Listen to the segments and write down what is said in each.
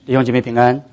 弟兄姐妹平安。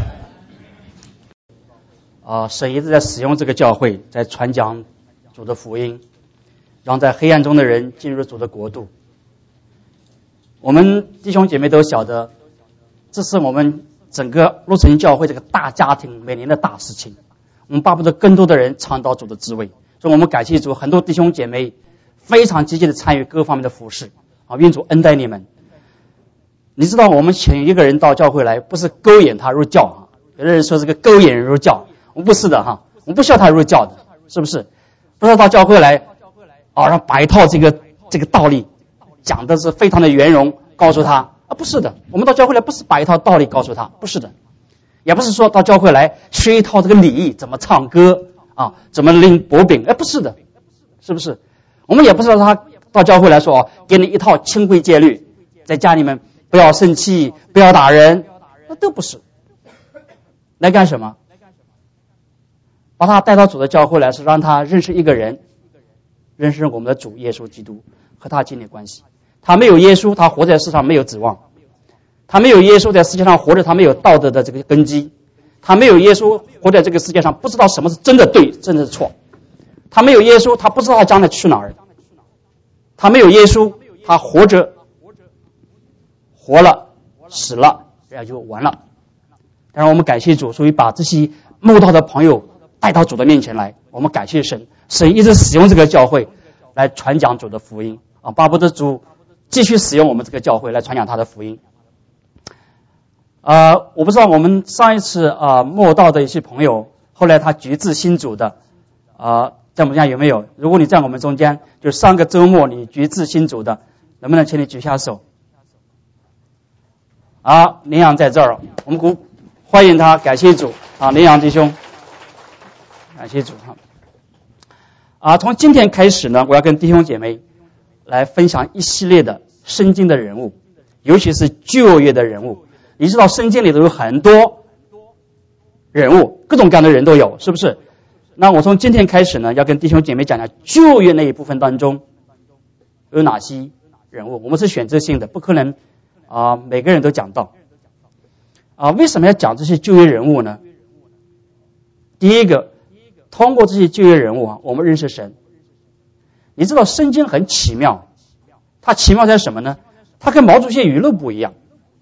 神一直在使用这个教会，在传讲主的福音，让在黑暗中的人进入主的国度。我们弟兄姐妹都晓得，这是我们整个路城教会这个大家庭每年的大事情。我们巴不得更多的人尝到主的滋味，所以我们感谢主，很多弟兄姐妹非常积极的参与各方面的服事愿主恩待你们。你知道我们请一个人到教会来，不是勾引他入教有的人说这个勾引人入教，我们不是的我们不需要他入教的，是不是？不是到教会来让摆一套这个道理讲的是非常的圆融，告诉他不是的，我们到教会来不是摆一套道理告诉他，不是的，也不是说到教会来学一套这个礼仪，怎么唱歌怎么拎薄饼，不是的，是不是？我们也不是说他到教会来说给你一套清规戒律，在家里面不要生气，不要打人，那都不是。来干什么？把他带到主的教会来，是让他认识一个人，认识我们的主耶稣基督，和他建立关系。他没有耶稣，他活在世上没有指望；他没有耶稣，在世界上活着，他没有道德的这个根基；他没有耶稣，活在这个世界上不知道什么是真的对，真的是错；他没有耶稣，他不知道他将来去哪儿；他没有耶稣，他活着活了死了，这样就完了。当然我们感谢主，所以把这些慕道的朋友带到主的面前来，我们感谢神，神一直使用这个教会来传讲主的福音巴不得主继续使用我们这个教会来传讲他的福音。我不知道我们上一次慕道的一些朋友，后来他决志信主的在我们家有没有？如果你在我们中间，就上个周末你决志信主的，能不能请你举下手？林阳在这儿，我们欢迎他，感谢主林阳弟兄，感谢主从今天开始呢，我要跟弟兄姐妹来分享一系列的圣经的人物，尤其是旧约的人物。你知道圣经里头有很多人物，各种各样的人都有，是不是？那我从今天开始呢，要跟弟兄姐妹讲讲旧约那一部分当中有哪些人物。我们是选择性的，不可能每个人都讲到为什么要讲这些旧约人物呢？第一个，通过这些旧约人物我们认识神。你知道圣经很奇妙，它奇妙在什么呢？它跟毛主席语录不一样。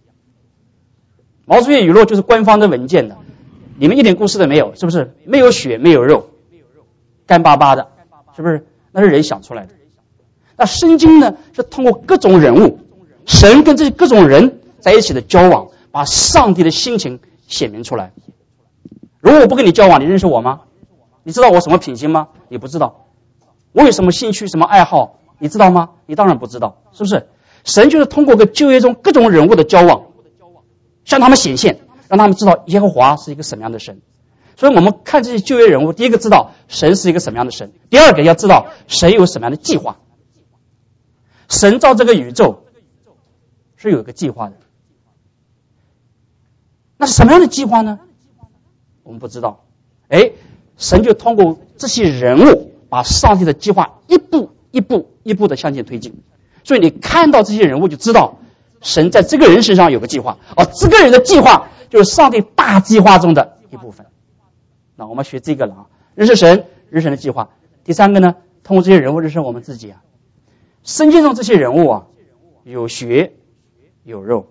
毛主席语录就是官方的文件的，里面一点故事都没有，是不是？没有血没有肉，干巴巴的，是不是？那是人想出来的。那圣经呢，是通过各种人物，神跟这些各种人在一起的交往，把上帝的心情显明出来。如果我不跟你交往，你认识我吗？你知道我什么品行吗？你不知道。我有什么兴趣什么爱好，你知道吗？你当然不知道，是不是？神就是通过旧约中各种人物的交往，向他们显现，让他们知道耶和华是一个什么样的神。所以我们看这些旧约人物，第一个知道神是一个什么样的神，第二个要知道神有什么样的计划。神造这个宇宙是有一个计划的，那是什么样的计划呢？我们不知道。神就通过这些人物把上帝的计划一步一步一步的向前推进。所以你看到这些人物就知道神在这个人身上有个计划，这个人的计划就是上帝大计划中的一部分。那我们学这个了认识神，认识神的计划。第三个呢，通过这些人物认识我们自己圣经中这些人物有血有肉。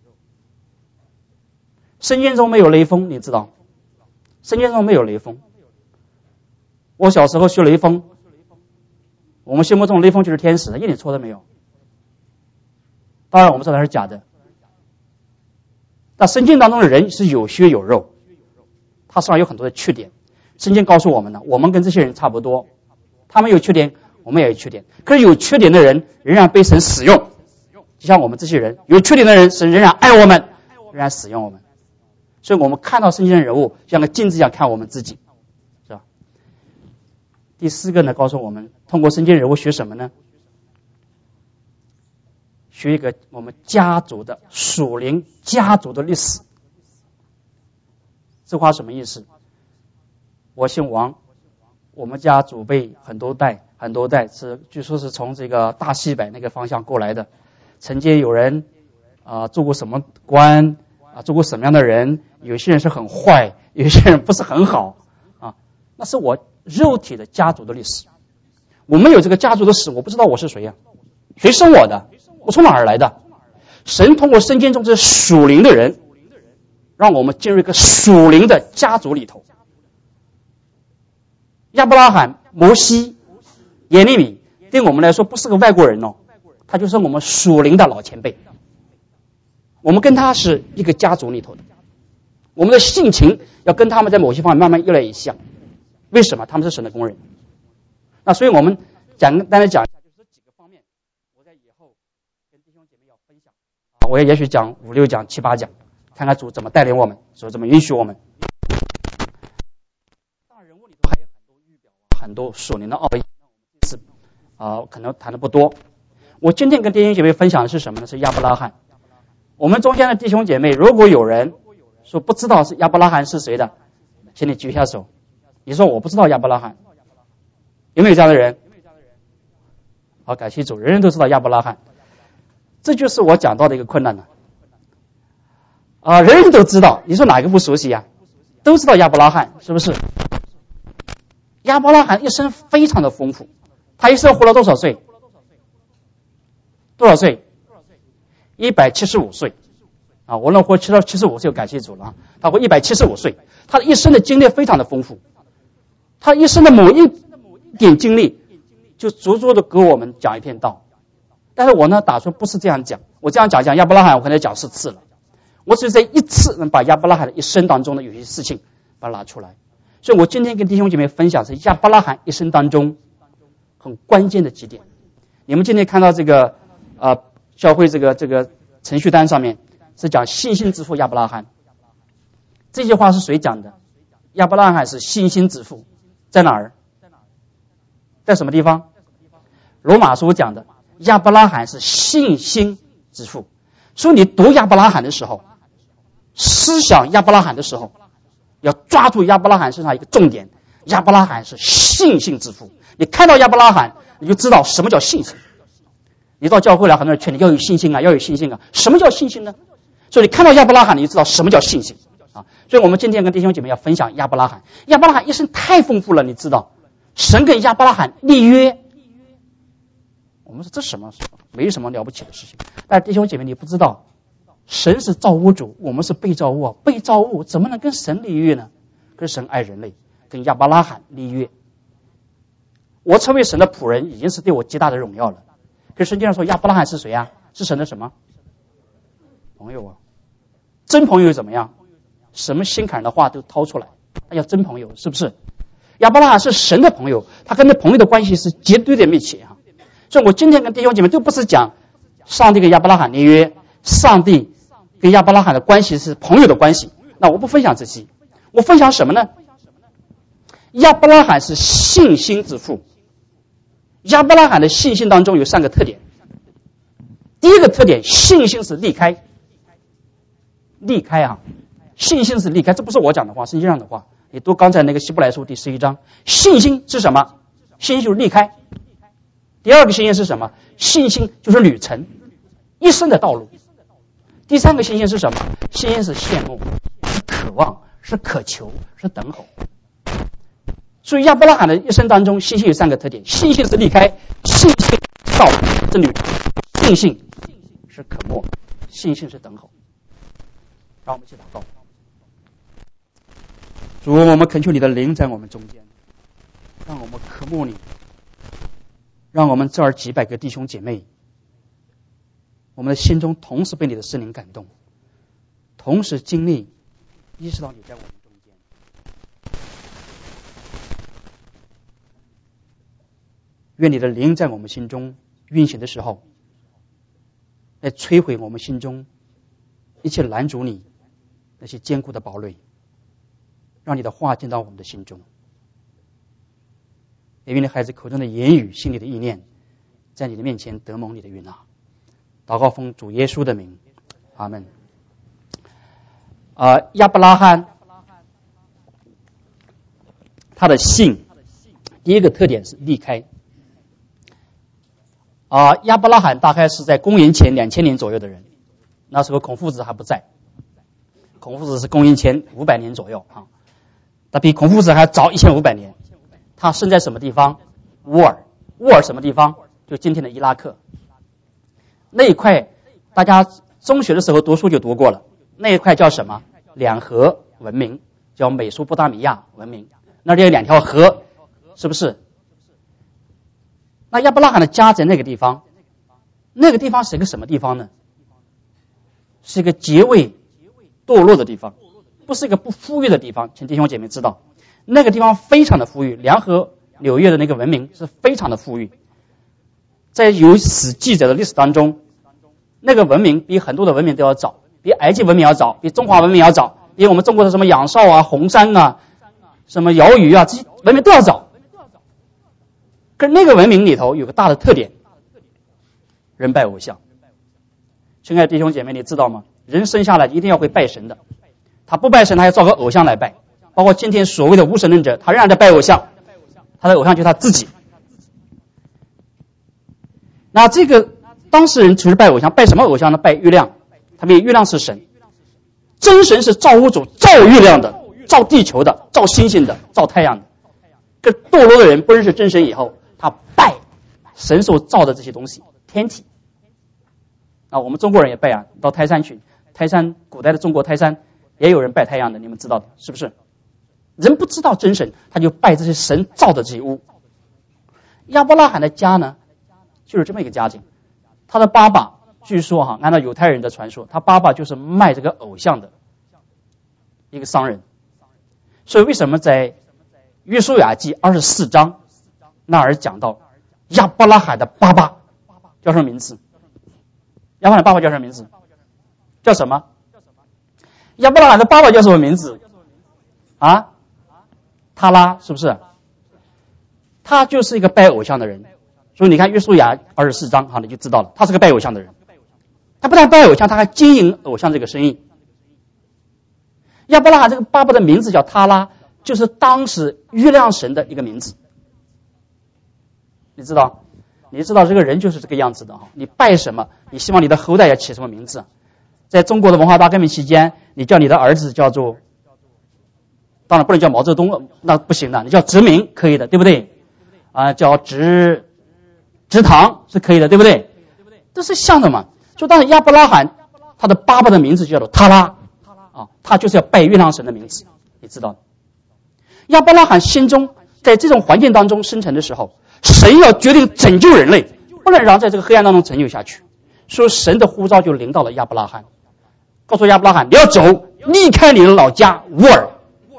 圣经中没有雷锋，你知道？圣经中没有雷锋。我小时候学雷锋，我们心目中雷锋就是天使，一点错都没有。当然我们知道他是假的。但圣经当中的人是有血有肉，他身上有很多的缺点。圣经告诉我们呢，我们跟这些人差不多，他们有缺点，我们也有缺点。可是有缺点的人仍然被神使用，就像我们这些人，有缺点的人神仍然爱我们，仍然使用我们。所以我们看到圣经的人物像个镜子一样看我们自己，是吧？第四个呢，告诉我们通过圣经人物学什么呢？学一个我们家族的属灵家族的历史。这话什么意思？我姓王，我们家祖辈很多代是据说是从这个大西北那个方向过来的。曾经有人做过什么官做过什么样的人，有些人是很坏，有些人不是很好啊，那是我肉体的家族的历史。我没有这个家族的史，我不知道我是谁呀，谁生我的，我从哪儿来的。神通过圣经中这属灵的人，让我们进入一个属灵的家族里头。亚伯拉罕、摩西、耶利米对我们来说不是个外国人哦，他就是我们属灵的老前辈。我们跟他是一个家族里头的，我们的性情要跟他们在某些方面慢慢越来越像。为什么？他们是神的工人。那所以我们简单的讲一下，就是这几个方面，我在以后跟弟兄姐妹要分享啊，我也许讲5、6讲、7、8讲，看看主怎么带领我们，主怎么允许我们。大人物里头还有很多预表，很多属灵的奥义，那我们这次可能谈的不多。我今天跟弟兄姐妹分享的是什么呢？是亚伯拉罕。我们中间的弟兄姐妹，如果有人说不知道是亚伯拉罕是谁的，请你举一下手。你说我不知道亚伯拉罕，有没有这样的人？好，感谢主，人人都知道亚伯拉罕。这就是我讲到的一个困难了。人人都知道，你说哪个不熟悉呀？都知道亚伯拉罕，是不是？亚伯拉罕一生非常的丰富，他一生活了多少岁？多少岁？175岁啊！我能活到75岁，感谢主了啊！他活175岁，他的一生的经历非常的丰富，他一生的某一点经历就足足的给我们讲一篇道。但是我呢，打算不是这样讲，我这样讲亚伯拉罕，我可能讲10次了。我只是在一次能把亚伯拉罕的一生当中的有些事情把它拿出来。所以我今天跟弟兄姐妹分享是亚伯拉罕一生当中很关键的几点。你们今天看到这个教会这个程序单上面是讲信心之父亚伯拉罕，这句话是谁讲的？亚伯拉罕是信心之父，在哪儿？在什么地方？罗马书讲的，亚伯拉罕是信心之父。所以你读亚伯拉罕的时候，思想亚伯拉罕的时候，要抓住亚伯拉罕身上一个重点，亚伯拉罕是信心之父。你看到亚伯拉罕，你就知道什么叫信心。你到教会来，很多人劝你要有信心啊，要有信心啊。什么叫信心呢？所以你看到亚伯拉罕，你就知道什么叫信心啊。所以我们今天跟弟兄姐妹要分享亚伯拉罕。亚伯拉罕一生太丰富了，你知道，神跟亚伯拉罕立约。我们说这什么没什么了不起的事情，但弟兄姐妹你不知道，神是造物主，我们是被造物，被造物怎么能跟神立约呢？跟神爱人类，跟亚伯拉罕立约。我成为神的仆人已经是对我极大的荣耀了。可是圣经上说亚伯拉罕是谁啊？是神的什么朋友啊？真朋友怎么样？什么心坎的话都掏出来，那叫真朋友，是不是？亚伯拉罕是神的朋友，他跟那朋友的关系是绝对的密切啊。所以我今天跟弟兄姐妹都不是讲上帝跟亚伯拉罕立约，上帝跟亚伯拉罕的关系是朋友的关系，那我不分享这些，我分享什么呢？亚伯拉罕是信心之父。亚伯拉罕的信心当中有3个特点。第一个特点，信心是离开啊，信心是离开，这不是我讲的话，是圣经上的话。你读刚才那个希伯来书第11章，信心是什么？信心就是离开。第二个信心是什么？信心就是旅程，一生的道路。第3个信心是什么？信心是羡慕，是渴望，是渴求，是等候。所以亚伯拉罕的一生当中，信心有3个特点：信心是离开，信心是道路，是旅程，信心是渴慕，信心是等候。让我们一起祷告。主，我们恳求你的灵在我们中间，让我们渴慕你，让我们这儿几百个弟兄姐妹，我们的心中同时被你的圣灵感动，同时经历意识到你在我们中间。愿你的灵在我们心中运行的时候，来摧毁我们心中一切拦阻你那些坚固的堡垒，让你的话进到我们的心中。也愿你孩子口中的言语，心里的意念，在你的面前得蒙你的悦纳。祷告奉主耶稣的名，阿们。亚伯拉罕他的信，第一个特点是离开。亚伯拉罕大概是在公元前2000年左右的人，那时候孔夫子还不在。 孔夫子是公元前500年左右啊，他比孔夫子还早1500年。他生在什么地方？乌尔。乌尔什么地方？就今天的伊拉克。那一块大家中学的时候读书就读过了，那一块叫什么？两河文明，叫美索不达米亚文明。那里有2条河，是不是？那亚伯拉罕的家在那个地方，那个地方是一个什么地方呢？是一个极为堕落的地方，不是一个不富裕的地方，请弟兄姐妹知道，那个地方非常的富裕，梁河流域的那个文明是非常的富裕。在有史记载的历史当中，那个文明比很多的文明都要早，比埃及文明要早，比中华文明要早，比我们中国的什么仰韶啊、红山啊、什么瑶鱼啊，这些文明都要早。可是那个文明里头有个大的特点，人拜偶像。亲爱的弟兄姐妹，你知道吗？人生下来一定要会拜神的，他不拜神，他要造个偶像来拜。包括今天所谓的无神论者，他仍然在拜偶像，他的偶像就是他自己。那这个当事人其实拜偶像，拜什么偶像呢？拜月亮，他们以月亮是神，真神是造物主，造月亮的，造地球的，造星星的，造太阳的。这堕落的人不认识真神以后，他拜神所造的这些东西，天体。啊，我们中国人也拜啊，到泰山去，泰山古代的中国泰山也有人拜太阳的，你们知道的，是不是？人不知道真神，他就拜这些神造的这些物。亚伯拉罕的家呢，就是这么一个家境。他的爸爸据说按照犹太人的传说，他爸爸就是卖这个偶像的一个商人。所以为什么在约书亚记24章那儿讲到亚伯拉罕的爸爸叫什么名字？亚伯拉罕的爸爸叫什么名字？叫什么？亚伯拉罕的爸爸叫什么名字？啊？他拉，是不是？他就是一个拜偶像的人。所以你看约书亚24章你就知道了，他是个拜偶像的人。他不但拜偶像，他还经营偶像这个生意。亚伯拉罕这个爸爸的名字叫他拉，就是当时月亮神的一个名字。你知道这个人就是这个样子的你拜什么，你希望你的后代要起什么名字？在中国的文化大革命期间，你叫你的儿子叫做，当然不能叫毛泽东，那不行的，你叫殖民可以的，对不对？叫直堂是可以的，对不对？这是像的嘛。所以当时亚伯拉罕他的爸爸的名字就叫做他拉他就是要拜月亮神的名字，你知道。亚伯拉罕心中在这种环境当中生成的时候，神要决定拯救人类，不能让在这个黑暗当中拯救下去。所以神的呼召就临到了亚伯拉罕，告诉亚伯拉罕你要走，离开你的老家乌尔。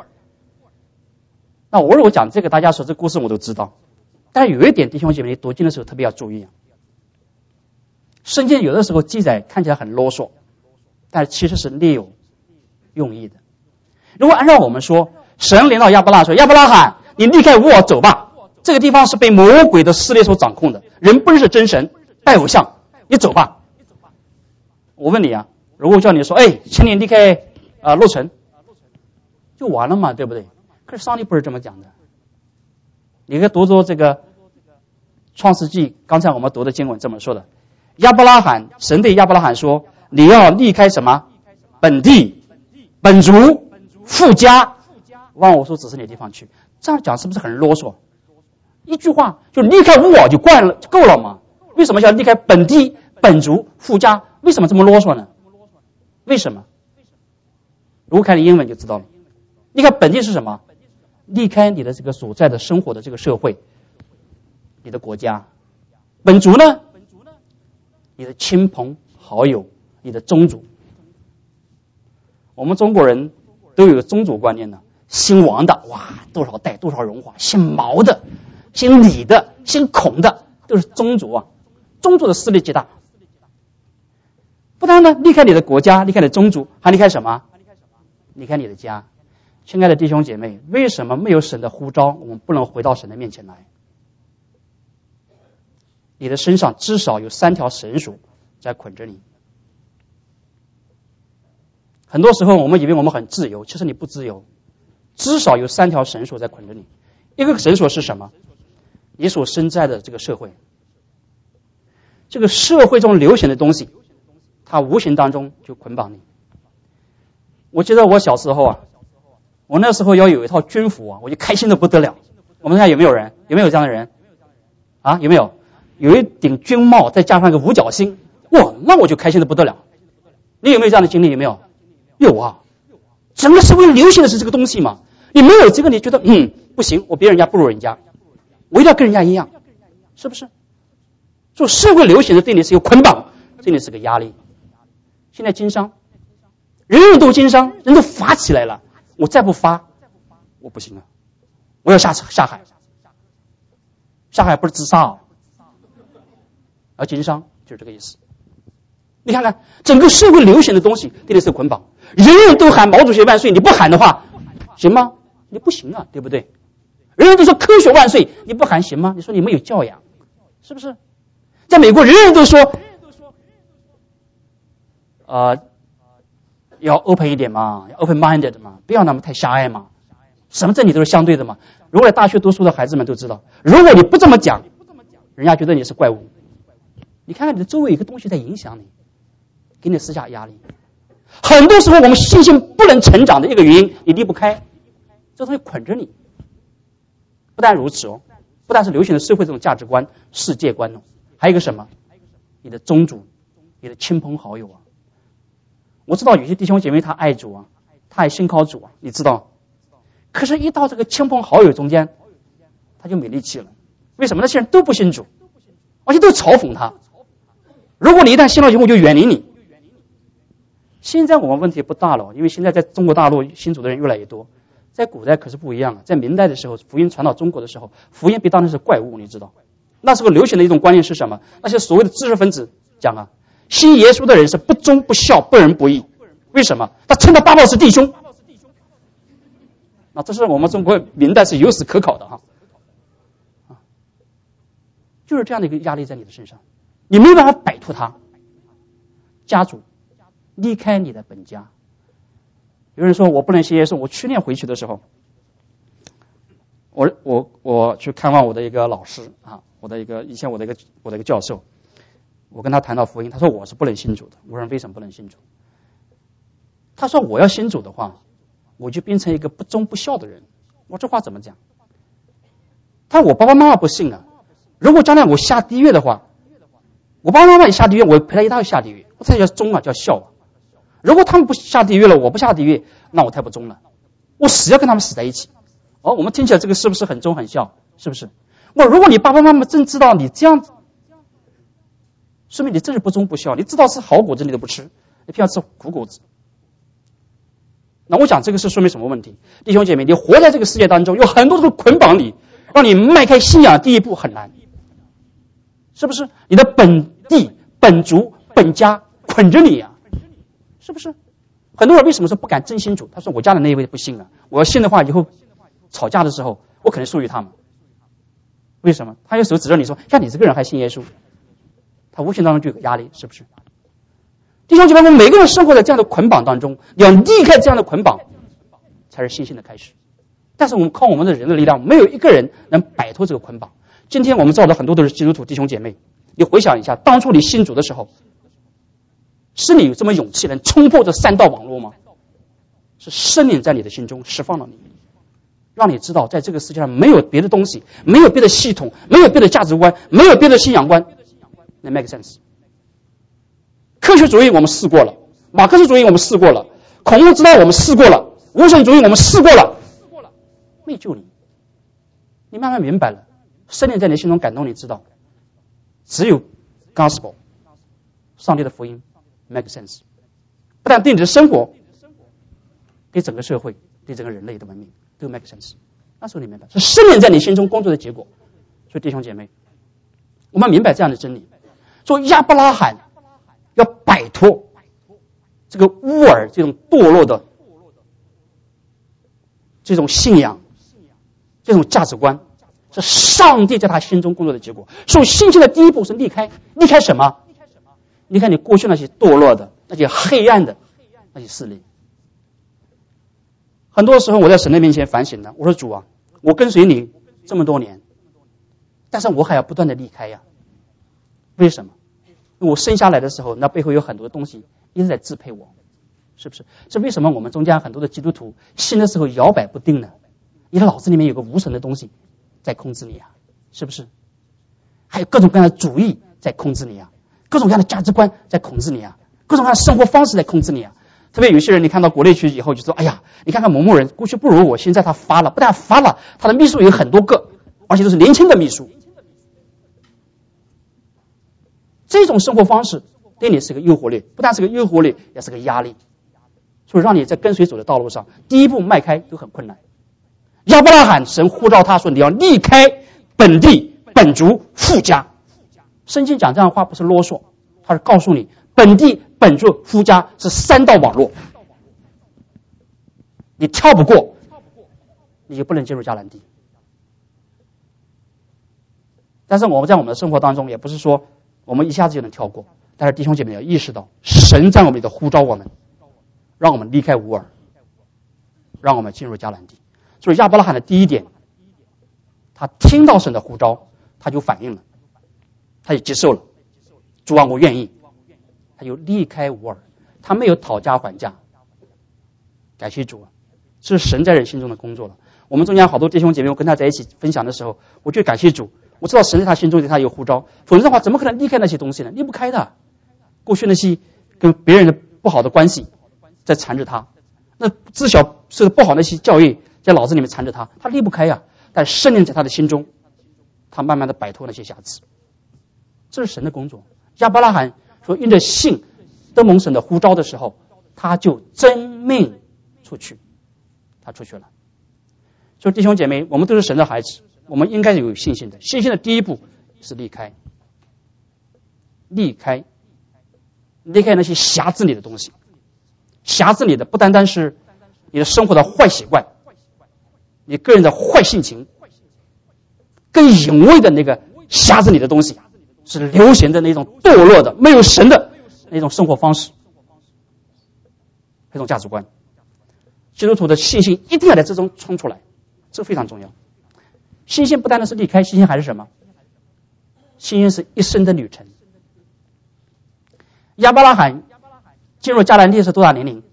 那我如果讲这个，大家说这故事我都知道，但是有一点弟兄姐妹读经的时候特别要注意圣经有的时候记载看起来很啰嗦，但其实是另有用意的。如果按照我们说，神临到亚伯拉罕说，亚伯拉罕你离开乌尔走吧，这个地方是被魔鬼的势力所掌控的，人不认识真神，拜偶像，你走吧。我问你如果叫你说请你离开洛城，就完了嘛，对不对？可是上帝不是这么讲的。你可以读读这个创世纪，刚才我们读的经文这么说的，神对亚伯拉罕说，你要离开什么？本地、本族、父家，万我所指示你的地方去。这样讲是不是很啰嗦？一句话就离开乌尔就够了嘛？为什么要离开本地、本族、父家？为什么这么啰嗦呢？为什么？如果看你英文就知道了。离开本地是什么？离开你的这个所在的生活的这个社会，你的国家。本族呢？你的亲朋好友，你的宗族。我们中国人都有个宗族观念呢，姓王的多少代多少荣华，姓毛的、姓李的、姓孔的，都是宗族宗族的势力极大。不但呢离开你的国家，离开你的宗族，还离开什么？离开你的家。亲爱的弟兄姐妹，为什么没有神的呼召，我们不能回到神的面前来？你的身上至少有3条绳索在捆着你。很多时候我们以为我们很自由，其实你不自由，至少有3条绳索在捆着你。一个绳索是什么？你所身在的这个社会，这个社会中流行的东西，它无形当中就捆绑你。 我记得我小时候啊，我那时候要有一套军服啊，我就开心的不得了。我们看有没有人？有没有这样的人？啊，有没有？有一顶军帽，再加上一个五角星，哇，那我就开心的不得了。你有没有这样的经历？有没有？有啊。整个社会流行的是这个东西嘛。你没有这个，你觉得不行，我比人家不如人家，我一定要跟人家一样，是不是？所以社会流行的对你是有捆绑，对你是个压力。现在经商，人人都经商，人都发起来了，我再不发，我不行了，我要下海。下海不是自杀啊，而经商就是这个意思。你看看整个社会流行的东西对你是捆绑，人人都喊毛主席万岁，你不喊的话行吗？你不行啊，对不对？人人都说科学万岁，你不喊行吗？你说你没有教养，是不是？在美国人人都说要 open 一点嘛，要 open minded 嘛，不要那么太狭隘嘛，什么真理都是相对的嘛。如果在大学读书的孩子们都知道，如果你不这么讲，人家觉得你是怪物。你看看你的周围有个东西在影响你，给你施加压力。很多时候我们信心不能成长的一个原因，你离不开这东西捆着你。不但如此哦，不但是流行的社会这种价值观、世界观哦，还有一个什么？你的宗主、你的亲朋好友啊。我知道有些弟兄姐妹他爱主啊，他爱信靠主啊，你知道。可是，一到这个亲朋好友中间，他就没力气了。为什么？那些人都不信主，而且都嘲讽他。如果你一旦信了以后，就远离你。现在我们问题不大了，因为现在在中国大陆信主的人越来越多。在古代可是不一样了，在明代的时候，福音传到中国的时候，福音被当成是怪物，你知道。那时候流行的一种观念是什么？那些所谓的知识分子讲啊，信耶稣的人是不忠不孝不仁不义。为什么？他称他八宝是弟兄。那这是我们中国明代是有史可考的哈。就是这样的一个压力在你的身上，你没有办法摆脱它。家族离开你的本家。有人说我不能信耶稣，我去年回去的时候，我去看望我的一个老师啊，以前我的一个教授，我跟他谈到福音，他说我是不能信主的。我说为什么不能信主？他说我要信主的话，我就变成一个不忠不孝的人。我这话怎么讲？他说我爸爸妈妈不信啊，如果将来我下地狱的话，我爸爸妈妈也下地狱，我陪他一道下地狱，我才叫忠啊，叫孝啊。如果他们不下地狱了，我不下地狱，那我太不忠了，我死要跟他们死在一起。我们听起来这个是不是很忠很孝？是不是？如果你爸爸妈妈真知道你这样子，说明你真是不忠不孝，你知道是好果子你都不吃，你偏要吃苦果子。那我讲这个是说明什么问题？弟兄姐妹，你活在这个世界当中，有很多的捆绑你，让你迈开信仰的第一步很难，是不是？你的本地、本族、本家捆着你啊，是不是？很多人为什么说不敢真信主？他说我家的那一位不信了，我要信的话，以后吵架的时候我可能输于他们。为什么？他有时候指着你说，像你这个人还信耶稣，他无形当中就有压力，是不是？弟兄姐妹，我们每个人生活在这样的捆绑当中，你要离开这样的捆绑，才是信心的开始。但是我们靠我们的人的力量，没有一个人能摆脱这个捆绑。今天我们造的很多都是基督徒弟兄姐妹，你回想一下，当初你信主的时候，是你有这么勇气能冲破这3道网络吗？是圣灵在你的心中释放了你，让你知道在这个世界上没有别的东西，没有别的系统，没有别的价值观，没有别的信仰观能 make sense。科学主义我们试过了，马克思主义我们试过了，孔孟之道我们试过了，无神主义我们试过了，没救你。你慢慢明白了，圣灵在你心中感动你，知道只有 gospel 上帝的福音 make sense， 不但对你的生活，对整个社会，对整个人类的文明都 make sense。 那时候你明白是圣灵在你心中工作的结果。所以弟兄姐妹，我们明白这样的真理，说亚伯拉罕要摆脱这个乌尔这种堕落的这种信仰，这种价值观，是上帝在他心中工作的结果。所以信心的第一步是离开什么？离开你过去那些堕落的、那些黑暗的那些势力。很多时候我在神的面前反省呢，我说主啊，我跟随你这么多年，但是我还要不断的离开呀。为什么？我生下来的时候，那背后有很多东西一直在支配我， 是不是？这为什么我们中间很多的基督徒信的时候摇摆不定呢？你的脑子里面有个无神的东西在控制你啊，是不是？还有各种各样的主义在控制你啊，各种各样的价值观在控制你啊，各种各样的生活方式在控制你啊。特别有些人，你看到国内去以后就说，哎呀，你看看某某人过去不如我，现在他发了，不但发了，他的秘书有很多个，而且都是年轻的秘书。这种生活方式对你是个诱惑力，不但是个诱惑力，也是个压力，所以让你在跟随主的道路上第一步迈开都很困难。亚伯拉罕神呼召他说，你要离开本地本族父家。圣经讲这样的话不是啰嗦，他是告诉你本地本族父家是3道网络，你跳不过你就不能进入迦南地。但是我们在我们的生活当中也不是说我们一下子就能跳过，但是弟兄姐妹要意识到神在我们里头呼召我们，让我们离开乌尔，让我们进入迦南地。所以亚伯拉罕的第一点，他听到神的呼召他就反应了，他就接受了，主啊我愿意，他就离开乌尔，他没有讨价还价。感谢主啊，这是神在人心中的工作了。我们中间好多弟兄姐妹，我跟他在一起分享的时候，我就感谢主，我知道神在他心中对他有呼召，否则的话怎么可能离开那些东西呢？离不开的。过去那些跟别人的不好的关系在缠着他，那自小受的不好的那些教育在脑子里面缠着他，他离不开呀。但圣灵在他的心中，他慢慢的摆脱那些瑕疵，这是神的工作。亚伯拉罕说因着信得蒙神的呼召的时候，他就真命出去，他出去了。所以弟兄姐妹，我们都是神的孩子，我们应该有信心的。信心的第一步是离开那些辖制你的东西。辖制你的不单单是你的生活的坏习惯，你个人的坏性情，更隐晦的那个辖制你的东西是流行的那种堕落的没有神的那种生活方式，那种价值观。基督徒的信心一定要在这中冲出来，这非常重要。信心不单单是离开，信心还是什么？信心是一生的旅程。亚伯拉罕进入迦南地是多大年龄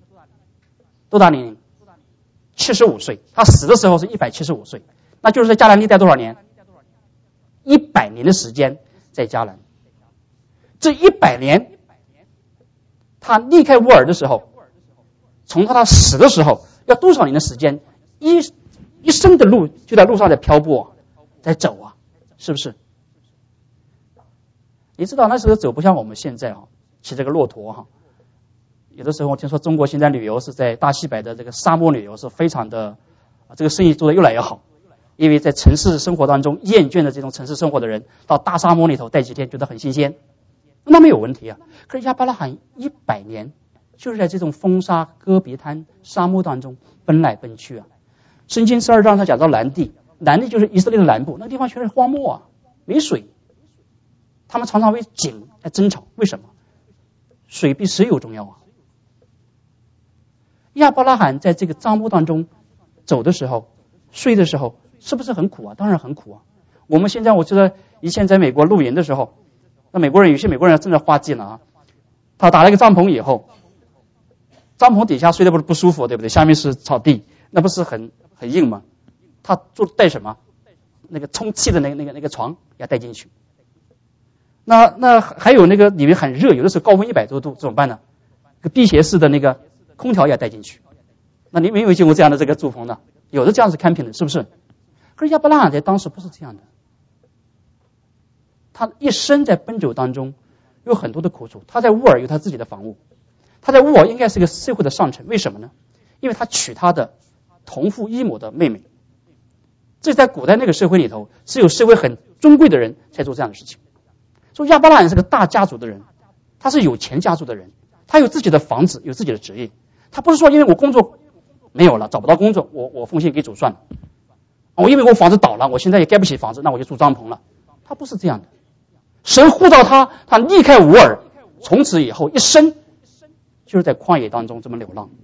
？75岁。他死的时候是175岁，那就是在迦南地待多少年？100年的时间在迦南。这100年，他离开乌尔的时候，从他死的时候要多少年的时间？一生的路就在路上在漂泊，在走啊，是不是？你知道那时候走不像我们现在骑这个骆驼有的时候听说中国现在旅游是在大西北的这个沙漠旅游是非常的，这个生意做得越来越好。因为在城市生活当中厌倦的这种城市生活的人，到大沙漠里头待几天觉得很新鲜，那没有问题啊。可是亚伯拉罕100年就是在这种风沙戈壁滩沙漠当中奔来奔去啊。圣经12章他讲到南地，南地就是以色列的南部，那地方全是荒漠啊，没水，他们常常为井在争吵，为什么？水比石油重要啊。亚伯拉罕在这个沙漠当中走的时候，睡的时候，是不是很苦啊？当然很苦啊。我们现在我觉得以前在美国露营的时候，那有些美国人真的花季了他打了一个帐篷以后，帐篷底下睡的不舒服，对不对？下面是草地，那不是很硬吗？他带什么？那个充气的那个床要带进去。那还有那个里面很热，有的时候高温100多度怎么办呢？个辟邪式的那个空调也带进去。那你没有见过这样的这个住棚的？有的这样是 camping 的，是不是？可是亚伯拉罕在当时不是这样的，他一生在奔走当中有很多的苦楚。他在乌尔有他自己的房屋，他在乌尔应该是个社会的上层，为什么呢？因为他娶他的同父异母的妹妹。这在古代那个社会里头是有社会很尊贵的人才做这样的事情。所以亚伯拉罕是个大家族的人，他是有钱家族的人，他有自己的房子，有自己的职业。他不是说因为我工作没有了，找不到工作，我奉献给主算了。我因为我房子倒了，我现在也盖不起房子，那我就住帐篷了。他不是这样的。神呼召他离开乌尔，从此以后一生就是在旷野当中这么流浪。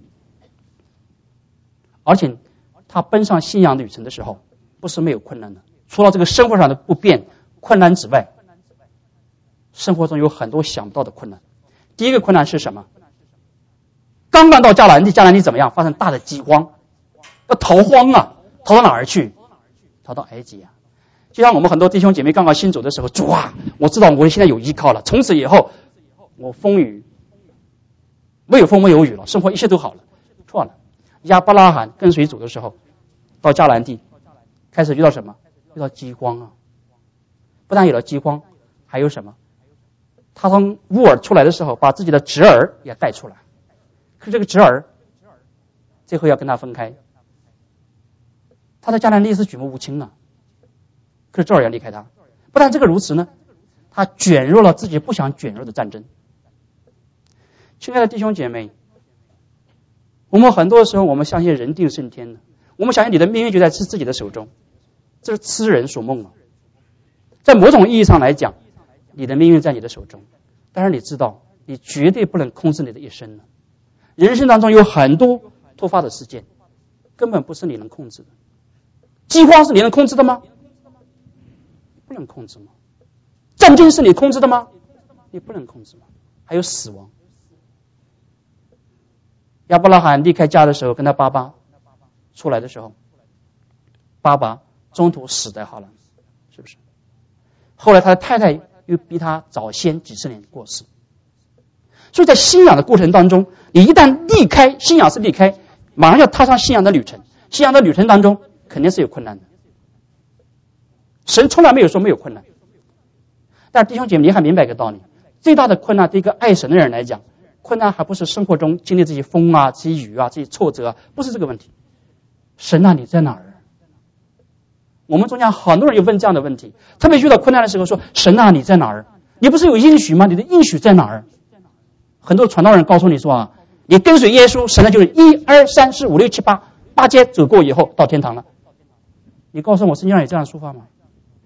而且他奔上信仰旅程的时候，不是没有困难的。除了这个生活上的不便困难之外，生活中有很多想不到的困难。第一个困难是什么？ 刚刚到迦南地，迦南地怎么样？发生大的饥荒，要逃荒啊，逃到哪儿去？逃到埃及啊。就像我们很多弟兄姐妹刚刚信主的时候，主啊，我知道我现在有依靠了，从此以后我风雨没有风没有雨了，生活一切都好了。错了，亚伯拉罕跟随主的时候，到迦南地开始遇到什么？遇到饥荒啊！不但有了饥荒，还有什么？他从乌尔出来的时候，把自己的侄儿也带出来，可是这个侄儿最后要跟他分开。他在迦南地是举目无亲啊，可是侄儿要离开他。不但这个如此呢，他卷入了自己不想卷入的战争。亲爱的弟兄姐妹，我们很多时候我们相信人定胜天的，我们相信你的命运就在自己的手中，这是痴人所梦啊。在某种意义上来讲，你的命运在你的手中，但是你知道你绝对不能控制你的一生的。人生当中有很多突发的事件根本不是你能控制的。饥荒是你能控制的吗？不能控制吗？战争是你控制的吗？你不能控制吗？还有死亡。亚伯拉罕离开家的时候，跟他爸爸出来的时候，爸爸中途死在哈兰，是不是？后来他的太太又逼他早先几十年过世。所以在信仰的过程当中，你一旦离开，信仰是离开，马上要踏上信仰的旅程。信仰的旅程当中肯定是有困难的，神从来没有说没有困难。但弟兄姐妹，你还明白一个道理，最大的困难对一个爱神的人来讲，困难还不是生活中经历这些风啊、这些雨啊、这些挫折啊，不是这个问题。神啊，你在哪儿？我们中间很多人也问这样的问题，特别遇到困难的时候说，神啊，你在哪儿？你不是有应许吗？你的应许在哪儿？很多传道人告诉你说啊，你跟随耶稣，神呢就是1、2、3、4、5、6、7、8阶走过以后到天堂了。你告诉我，圣经上有这样的说法吗？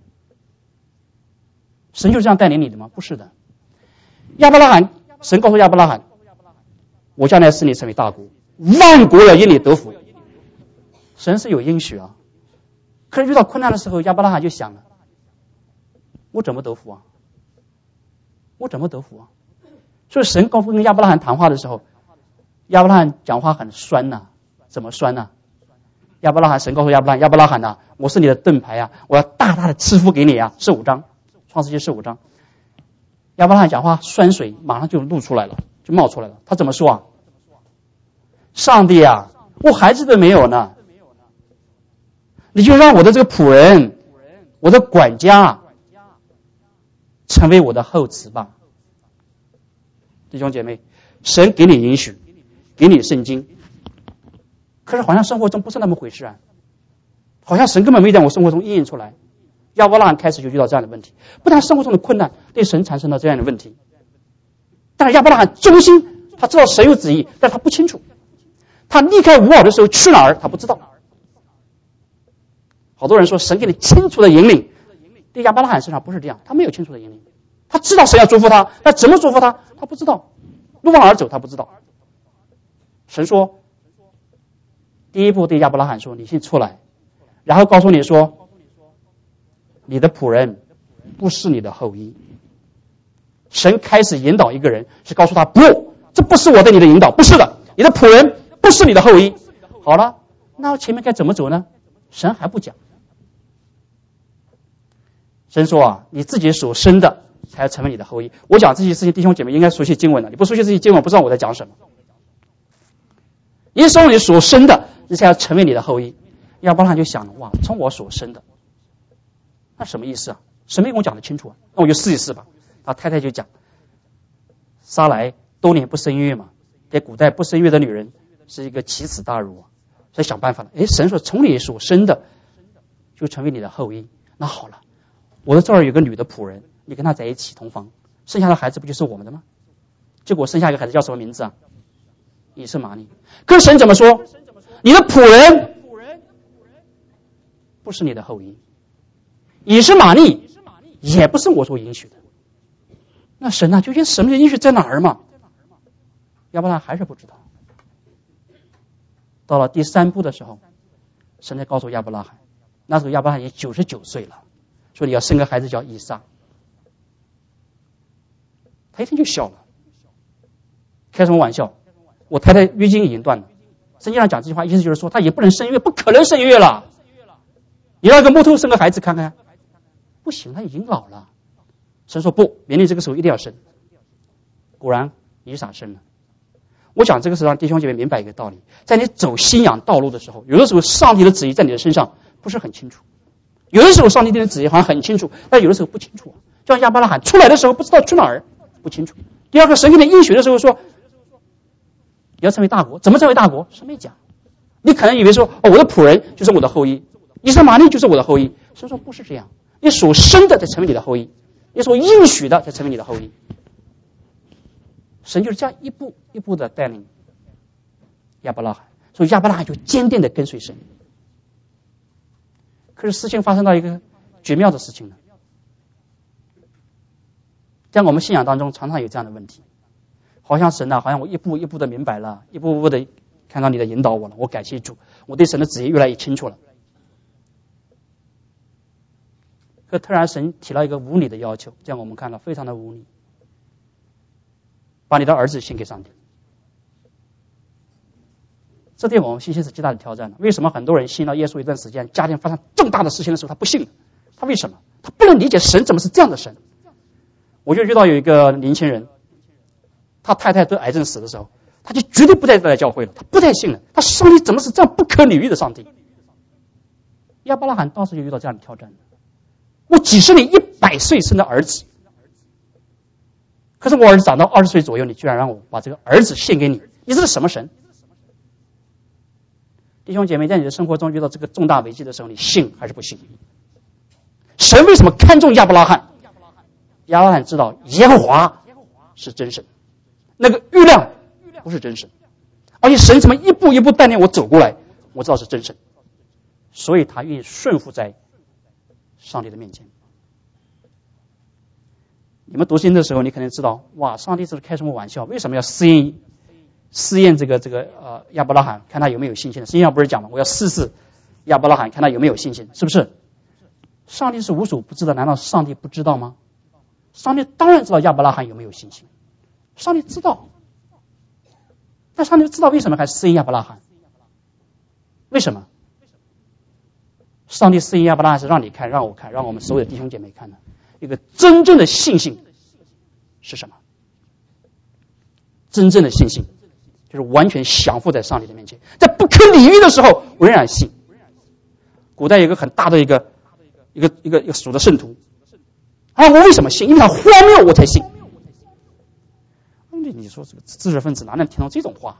神就这样带领你的吗？不是的。亚伯拉罕，神告诉亚伯拉罕，我将来使你成为大国，万国要因你得福。神是有应许啊。可是遇到困难的时候，亚伯拉罕就想了，我怎么得福啊？我怎么得福啊？所以神跟亚伯拉罕谈话的时候，亚伯拉罕讲话很酸呐。怎么酸呢？神告诉亚伯拉罕呐，我是你的盾牌啊，我要大大的赐福给你啊。15章，创世记15章，亚伯拉罕讲话酸水马上就露出来了，就冒出来了。他怎么说啊？上帝啊，我孩子都没有呢，你就让我的这个仆人，我的管家成为我的后嗣吧。弟兄姐妹，神给你允许，给你圣经，可是好像生活中不是那么回事啊，好像神根本没在我生活中应验出来。亚伯拉罕开始就遇到这样的问题，不但生活中的困难对神产生了这样的问题，但是亚伯拉罕忠心，他知道神有旨意，但他不清楚。他离开乌尔的时候去哪儿他不知道。好多人说神给你清楚的引领，对亚伯拉罕身上不是这样，他没有清楚的引领。他知道神要祝福他，但怎么祝福他他不知道，路往哪儿走他不知道。神说第一步对亚伯拉罕说，你先出来，然后告诉你说，你的仆人不是你的后裔。神开始引导一个人，是告诉他不，这不是我对你的引导，不是的，你的仆人不是你的后裔。好了，那前面该怎么走呢？神还不讲。神说啊，你自己所生的才要成为你的后裔。我讲这些事情，弟兄姐妹应该熟悉经文的，你不熟悉这些经文，不知道我在讲什么。你手里所生的，你才要成为你的后裔。亚伯拉罕就想了，哇，从我所生的，那什么意思啊？神没跟我讲得清楚啊，那我就试一试吧。他太太就讲，撒来多年不生育嘛，在古代不生育的女人是一个奇耻大辱啊，所以想办法了。神说从你所生的就成为你的后裔。那好了，我的这儿有个女的仆人，你跟她在一起同房，剩下的孩子不就是我们的吗？结果生下一个孩子叫什么名字啊？以实玛利。可是神怎么说？你的仆人不是你的后裔，以实玛利也不是我所允许的。那神啊，究竟神的应许在哪儿嘛？亚伯拉罕还是不知道。到了第3步的时候，神才告诉亚伯拉罕，那时候亚伯拉罕也99岁了，说你要生个孩子叫以撒。他一听就笑了，开什么玩笑？ 我太太月经已经断了。圣经上讲这句话，意思就是说她也不能生育，不可能生育了。你让一个木头生个孩子看看，不行，他已经老了。神说不，明年这个时候一定要生。果然以撒生了。我想这个是让弟兄姐妹明白一个道理，在你走信仰道路的时候，有的时候上帝的旨意在你的身上不是很清楚，有的时候上帝的旨意好像很清楚，但有的时候不清楚。就像亚伯拉罕出来的时候不知道去哪儿，不清楚。第二个，神给你应许的时候说你要成为大国，怎么成为大国？神没讲。你可能以为说我的仆人就是我的后裔，以实玛利就是我的后裔。神说不是这样，你所生的才成为你的后裔，你所应许的才成为你的后裔。神就是这样一步一步的带领亚伯拉罕，所以亚伯拉罕就坚定的跟随神。可是事情发生到一个绝妙的事情了，在我们信仰当中常常有这样的问题，好像神啊，好像我一步一步的明白了，一步步的看到你的引导我了，我感谢主，我对神的旨意越来越清楚了。可突然神提了一个无理的要求，这样我们看了非常的无理，把你的儿子献给上帝。这对我们信心是极大的挑战。为什么很多人信了耶稣一段时间，家庭发生重大的事情的时候他不信了？他为什么？他不能理解神怎么是这样的神。我就遇到有一个年轻人，他太太得癌症死的时候，他就绝对不再来教会了，他不太信了。他上帝怎么是这样不可理喻的上帝？亚伯拉罕当时就遇到这样的挑战，我几十年100岁生的儿子，可是我儿子长到20岁左右，你居然让我把这个儿子献给你，你这是什么神？弟兄姐妹，在你的生活中遇到这个重大危机的时候，你信还是不信？神为什么看重亚伯拉罕？亚伯拉罕知道耶和华是真神，那个月亮不是真神，而且神怎么一步一步带领我走过来，我知道是真神，所以他愿意顺服在上帝的面前。你们读经的时候，你可能知道，哇，上帝是开什么玩笑？为什么要试验这个亚伯拉罕，看他有没有信心？圣经上不是讲吗？我要试试亚伯拉罕，看他有没有信心，是不是？上帝是无所不知的，难道上帝不知道吗？上帝当然知道亚伯拉罕有没有信心，上帝知道，但上帝知道为什么还试验亚伯拉罕？为什么？上帝试验亚伯拉罕是让你看，让我看，让我们所有的弟兄姐妹看的。一个真正的信心是什么？真正的信心就是完全降服在上帝的面前，在不可理喻的时候我仍然信。古代有一个很大的一个属的圣徒啊，我为什么信？因为他荒谬我才信。你说这个知识分子哪能听到这种话？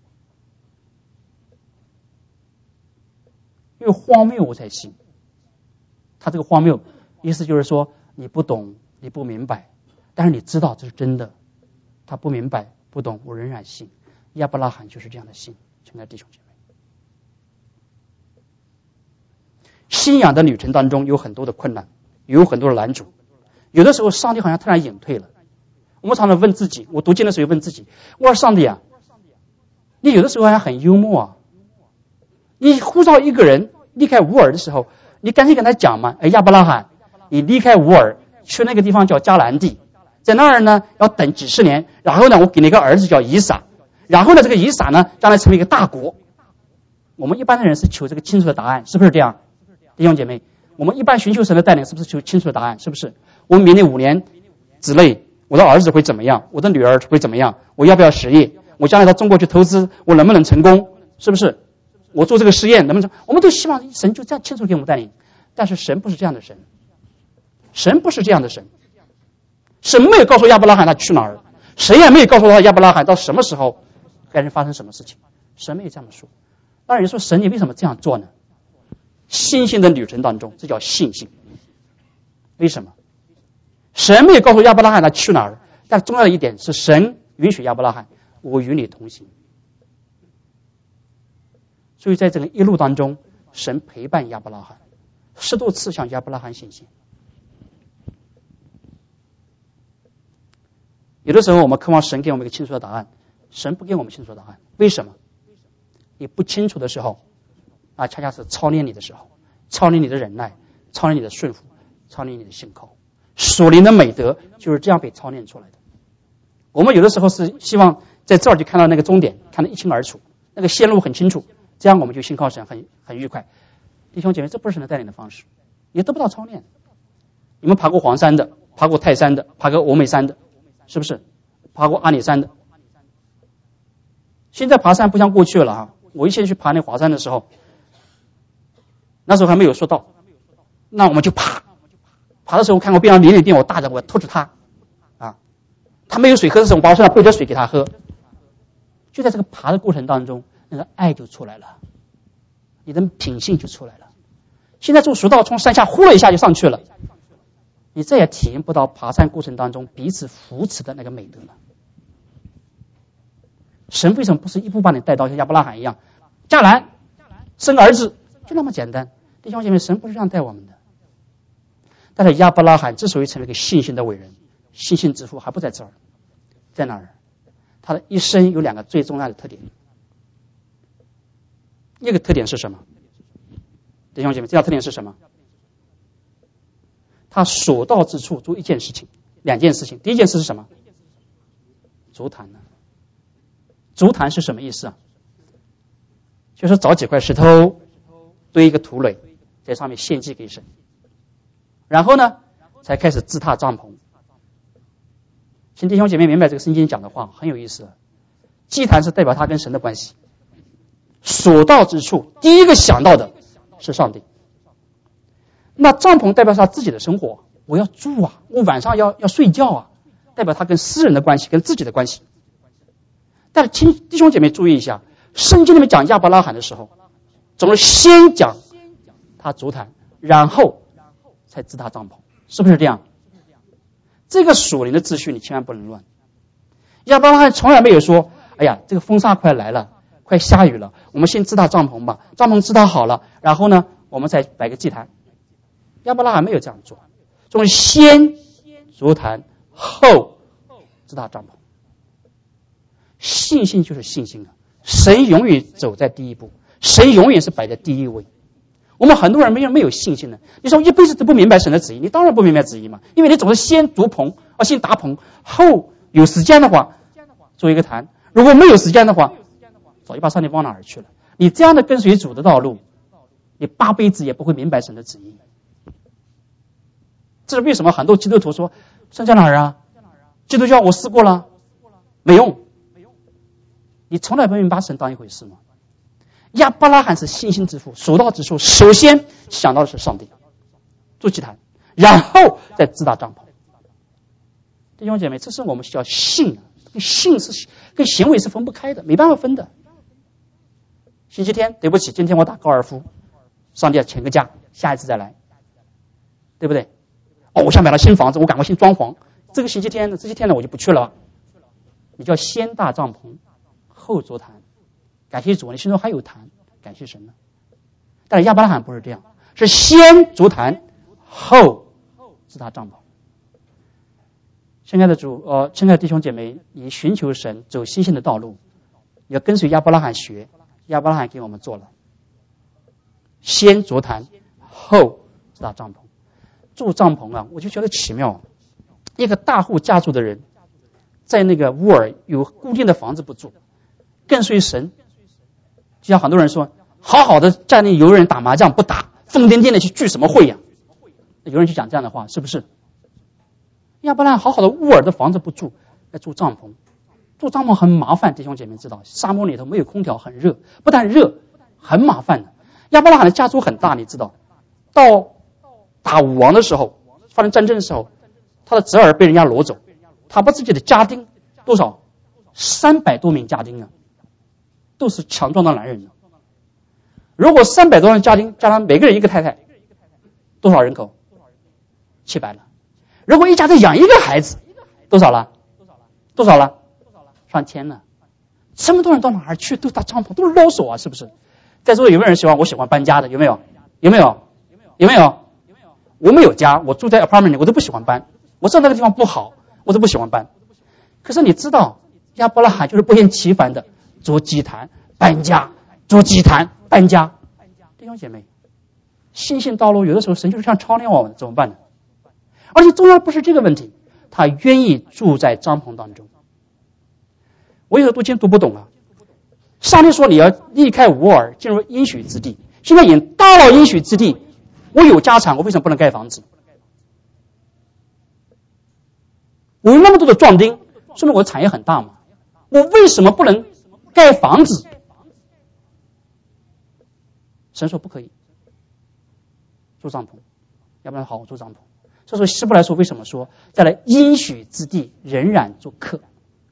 因为荒谬我才信。他这个荒谬意思就是说你不懂，你不明白，但是你知道这是真的。他不明白不懂，我仍然信。亚伯拉罕就是这样的信。亲爱的弟兄姐妹，信仰的旅程当中有很多的困难，有很多的拦阻，有的时候上帝好像突然隐退了。我们常常问自己，我读经的时候问自己，我说上帝啊，你有的时候还很幽默啊，你呼召一个人离开乌尔的时候，你赶紧跟他讲嘛，亚伯拉罕，你离开乌尔去那个地方叫迦南地，在那儿呢要等几十年，然后呢我给你一个儿子叫以撒，然后呢这个以撒呢将来成为一个大国。我们一般的人是求这个清楚的答案，是不是这样？弟兄姐妹，我们一般寻求神的带领是不是求清楚的答案？是不是？我们明年5年之内我的儿子会怎么样，我的女儿会怎么样，我要不要实业，我将来到中国去投资我能不能成功，是不是？我做这个实验能不能成，我们都希望神就这样清楚给我们带领。但是神不是这样的神，神不是这样的神。神没有告诉亚伯拉罕他去哪儿，神也没有告诉他亚伯拉罕到什么时候该发生什么事情，神没有这样说。当然你说神你为什么这样做呢？信心的旅程当中，这叫信心。为什么？神没有告诉亚伯拉罕他去哪儿，但重要的一点是神允许亚伯拉罕，我与你同行。所以在这个一路当中，神陪伴亚伯拉罕，10多次向亚伯拉罕显现。有的时候我们渴望神给我们一个清楚的答案，神不给我们清楚的答案，为什么？你不清楚的时候啊，恰恰是操练你的时候，操练你的忍耐，操练你的顺服，操练你的信靠。属灵的美德就是这样被操练出来的。我们有的时候是希望在这儿就看到那个终点，看得一清二楚，那个线路很清楚，这样我们就信靠神很愉快。弟兄姐妹，这不是神的带领的方式，也得不到操练。你们爬过黄山的，爬过泰山的，爬过峨眉山的，是不是？爬过阿里山的。现在爬山不像过去了啊！我以前去爬那华山的时候，那时候还没有说到，那我们就爬的时候看过边上连电，我大着我拖着他啊，他没有水喝的时候，我把我身上备着水给他喝。就在这个爬的过程当中，那个爱就出来了，你的品性就出来了。现在走蜀道，从山下呼了一下就上去了，你再也体验不到爬山过程当中彼此扶持的那个美德了。神为什么不是一步把你带到像亚伯拉罕一样，迦南生儿子，就那么简单？弟兄姐妹，神不是这样带我们的。但是亚伯拉罕之所以成为一个信心的伟人，信心之父，还不在这儿，在哪儿？他的一生有2个最重要的特点。一个特点是什么？弟兄姐妹，这条特点是什么？他所到之处做一件事情，2件事情。第一件事是什么？足坛呢？足坛是什么意思啊？就是找几块石头堆一个土垒，在上面献祭给神，然后呢才开始支搭帐篷。请弟兄姐妹明白这个圣经讲的话很有意思。祭坛是代表他跟神的关系，所到之处第一个想到的是上帝。那帐篷代表他自己的生活，我要住啊，我晚上要睡觉啊，代表他跟私人的关系，跟自己的关系。但是请弟兄姐妹注意一下，圣经里面讲亚伯拉罕的时候，总是先讲他足坛，然后才支搭帐篷，是不是这样？这个属灵的秩序你千万不能乱。亚伯拉罕从来没有说，哎呀，这个风沙快来了，快下雨了，我们先支搭帐篷吧，帐篷支搭好了，然后呢我们再摆个祭坛。亚伯拉罕没有这样做，总是先足坛后支搭帐篷。信心就是信心啊！神永远走在第一步，神永远是摆在第一位。我们很多人没有信心的，你说一辈子都不明白神的旨意，你当然不明白旨意嘛，因为你总是先筑棚先搭棚，后有时间的话做一个坛，如果没有时间的话，早就把上帝往哪儿去了。你这样的跟随主的道路，你8辈子也不会明白神的旨意。这是为什么很多基督徒说神在哪儿啊？基督教我试过了，没用。你从来不会把神当一回事吗？亚伯拉罕是信心之父，所到之处首先想到的是上帝，筑祭坛，然后再支搭帐篷。弟兄姐妹，这是我们需要信啊，信是跟行为是分不开的，没办法分的。星期天对不起，今天我打高尔夫，上帝要请个假，下一次再来，对不对？我想买了新房子，我赶快先装潢，这些天呢我就不去了吧。你就要先搭帐篷后足坛，感谢主，你心中还有坛，感谢神呢。但是亚伯拉罕不是这样，是先足坛后支搭帐篷。亲爱的亲爱的弟兄姐妹，你寻求神走信心的道路，你要跟随亚伯拉罕学，亚伯拉罕给我们做了，先足坛后支搭帐篷。住帐篷啊，我就觉得奇妙。一个大户家族的人，在那个乌尔有固定的房子不住，跟随神。就像很多人说，好好的家里有人打麻将不打，疯癫癫的去聚什么会呀？有人去讲这样的话，是不是？要不然好好的乌尔的房子不住，来住帐篷。住帐篷很麻烦，弟兄姐妹知道，沙漠里头没有空调，很热，不但热，很麻烦的。亚伯拉罕的家族很大，你知道，到打武王的时候，发生战争的时候，他的侄儿被人家掳走，他把自己的家丁多少300多名家丁啊，都是强壮的男人。如果300多人家丁加上每个人一个太太，多少人口？700了。如果一家再养一个孩子，多少了？上千了。这么多人到哪儿去？都搭帐篷，都是捞手啊，是不是？在座有没有人喜欢搬家的？有没有？我没有家，我住在 apartment 里，我都不喜欢搬。我知道那个地方不好，我都不喜欢搬。可是你知道，亚伯拉罕就是不厌其烦的做祭坛搬家，做祭坛搬家。弟兄姐妹，信心道路有的时候神就是这样操练我们，怎么办呢？而且重要不是这个问题，他愿意住在帐篷当中。 我有时候读经读不懂啊。上帝说你要离开乌尔，进入应许之地。现在已经到了应许之地，我有家产，我为什么不能盖房子？我有那么多的壮丁，说明我的产业很大嘛。我为什么不能盖房子？神说不可以，住帐篷，要不然好好住帐篷。这时候希伯来说为什么说在了应许之地仍然做客？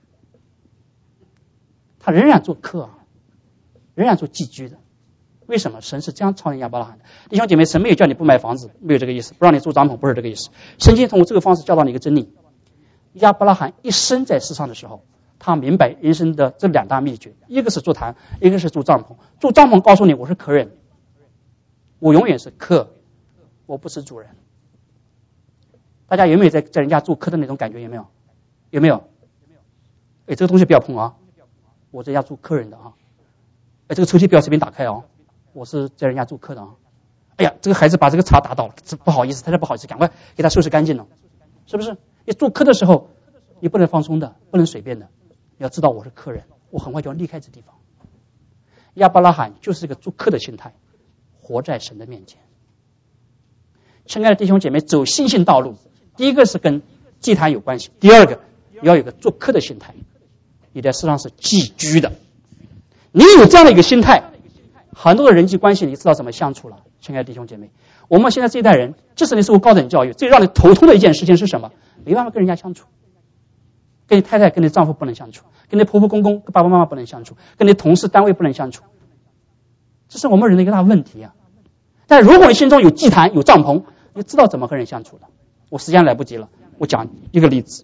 他仍然做客啊，仍然做寄居的。为什么？神是这样操练亚伯拉罕的。弟兄姐妹，神没有叫你不买房子，没有这个意思；不让你住帐篷，不是这个意思。圣经通过这个方式教导你一个真理：亚伯拉罕一生在世上的时候，他明白人生的这2大秘诀，一个是坐坛，一个是住帐篷。住帐篷告诉你我是客人，我永远是客，我不是主人。大家有没有在人家住客的那种感觉？有没有？有没有？哎，这个东西不要碰啊！我在家住客人的啊！哎，这个抽屉不要随便打开啊！我是在人家做客的啊！哎呀，这个孩子把这个茶打倒了，这不好意思，他这不好意思，赶快给他收拾干净了，是不是？你做客的时候，你不能放松的，不能随便的，你要知道我是客人，我很快就要离开这地方。亚伯拉罕就是这个做客的心态，活在神的面前。亲爱的弟兄姐妹，走信心道路，第一个是跟祭坛有关系，第二个要有个做客的心态，你在世上是寄居的。你有这样的一个心态，很多的人际关系你知道怎么相处了。亲爱的弟兄姐妹，我们现在这一代人，即使你受过高等教育，最让你头痛的一件事情是什么？没办法跟人家相处，跟你太太跟你丈夫不能相处，跟你婆婆公公跟爸爸妈妈不能相处，跟你同事单位不能相处，这是我们人的一个大问题啊。但如果你心中有祭坛有帐篷，你知道怎么和人相处的。我时间来不及了，我讲一个例子。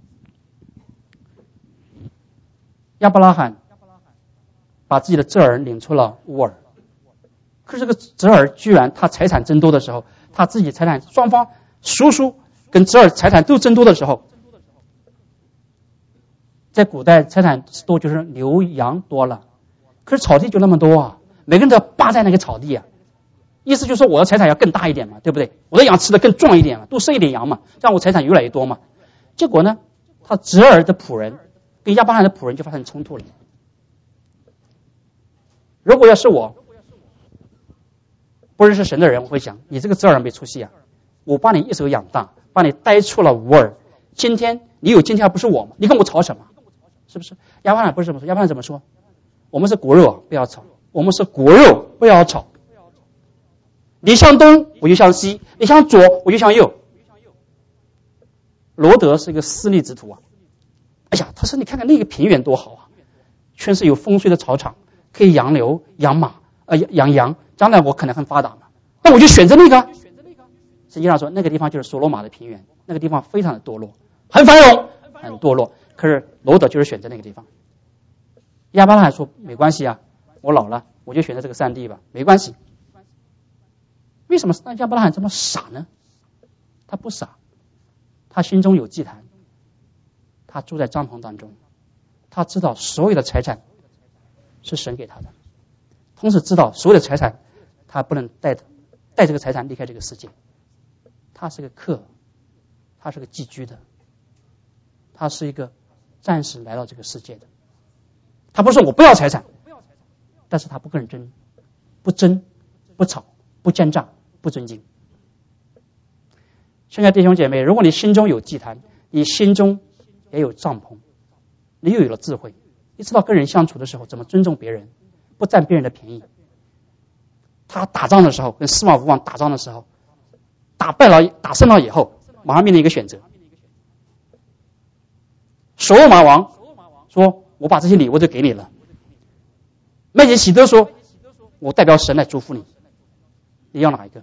亚伯拉罕把自己的侄儿领出了乌尔，可是这个侄儿居然他财产增多的时候，他自己财产双方叔叔跟侄儿财产都增多的时候，在古代财产多就是牛羊多了，可是草地就那么多啊，每个人都要霸占那个草地啊，意思就是说我的财产要更大一点嘛，对不对？我的羊吃的更壮一点嘛，多生一点羊嘛，这样我财产越来越多嘛。结果呢，他侄儿的仆人跟亚伯拉罕的仆人就发生冲突了。如果要是我不认识神的人，我会想，你这个侄儿没出息啊，我把你一手养大，把你带出了乌尔，今天你有今天还不是我吗？你跟我吵什么？是不是？亚伯拉罕不是这么说，亚伯拉罕怎么说？我们是骨肉，不要吵，我们是骨肉，不要吵。你向东我就向西，你向左我就向右。罗德是一个私立之徒啊，哎呀，他说你看看那个平原多好啊，全是有风水的草场，可以养牛养马养羊，将来我可能很发达嘛，那我就选择那个。实际上说那个地方就是索罗玛的平原，那个地方非常的堕落，很繁荣很堕落，可是罗德就是选择那个地方。亚伯拉罕说没关系啊，我老了我就选择这个山地吧，没关系。为什么亚伯拉罕这么傻呢？他不傻，他心中有祭坛，他住在帐篷当中，他知道所有的财产是神给他的，同时知道所有的财产他不能带这个财产离开这个世界。他是个客，他是个寄居的，他是一个暂时来到这个世界的。他不是说我不要财产，但是他不跟人争，不争不吵不奸诈不尊敬。亲爱的弟兄姐妹，如果你心中有祭坛，你心中也有帐篷，你又有了智慧，你知道跟人相处的时候怎么尊重别人，不占别人的便宜。他打仗的时候，跟司马吴王打仗的时候，打败了打胜了以后，马上面临一个选择。所罗马王说我把这些礼物都给你了，麦基洗德说我代表神来祝福你，你要哪一个？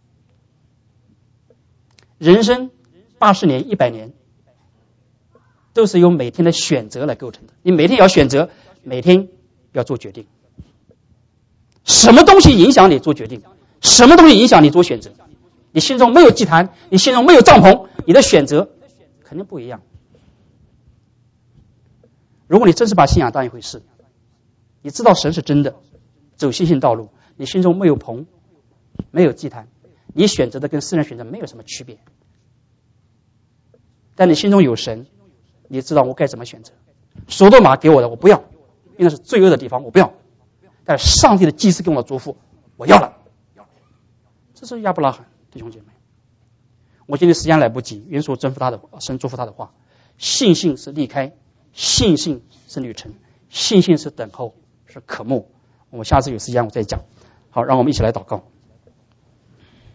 人生80年100年都是由每天的选择来构成的，你每天要选择，每天要做决定。什么东西影响你做决定？什么东西影响你做选择？你心中没有祭坛，你心中没有帐篷，你的选择肯定不一样。如果你真是把信仰当一回事，你知道神是真的，走信心道路，你心中没有棚，没有祭坛，你选择的跟世人选择没有什么区别。但你心中有神，你知道我该怎么选择。 索多玛给我的我不要，因为那是罪恶的地方，我不要。但是上帝的祭司跟我的嘱咐，我要了。这是亚伯拉罕，弟兄姐妹。我今天时间来不及，愿神祝福他的话。信心是离开，信心是旅程，信心是等候，是渴慕。我们下次有时间我再讲。好，让我们一起来祷告。